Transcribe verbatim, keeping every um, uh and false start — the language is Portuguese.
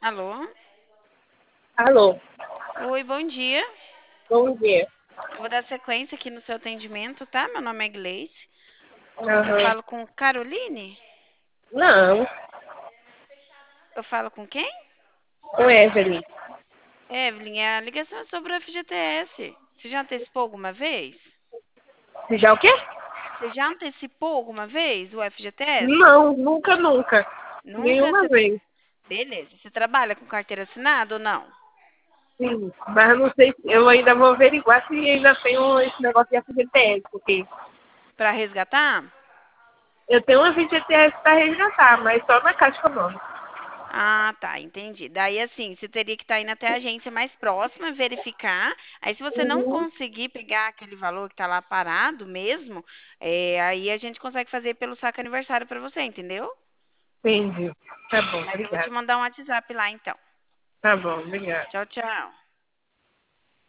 Alô? Alô, Oi, bom dia. bom dia. Eu vou dar sequência aqui no seu atendimento, tá? Meu nome é Gleice. Eu Aham. falo com Caroline? Não, Eu falo com quem? o Evelyn. Evelyn, a ligação é sobre o F G T S. Você já antecipou alguma vez? Já o quê? Você já antecipou alguma vez o F G T S? Não, nunca, nunca. Nunca? Nenhuma Você... vez. Beleza. Você trabalha com carteira assinada ou não? Sim, mas eu não sei, se- eu ainda vou averiguar se ainda tenho esse negócio de F G T S, porque Para resgatar? eu tenho uma F G T S para resgatar, mas só na Caixa Econômica. Ah, tá, entendi. Daí, assim, você teria que estar indo até a agência mais próxima, verificar. Aí, se você não Uhum, conseguir pegar aquele valor que está lá parado mesmo, é, aí a gente consegue fazer pelo saque aniversário para você, entendeu? entendi. Tá bom, Mas eu vou te obrigada. mandar um WhatsApp lá, então. Tá bom, obrigada. Tchau, tchau.